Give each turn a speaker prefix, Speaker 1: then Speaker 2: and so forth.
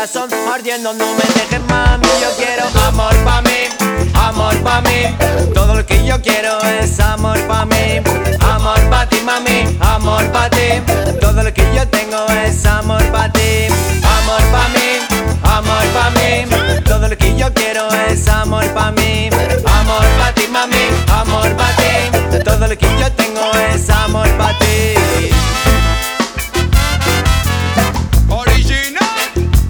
Speaker 1: corazón ardiendo, no me dejes, mami. Yo quiero amor pa' mí, amor pa' mí. Todo lo que yo quiero es amor pa' mí.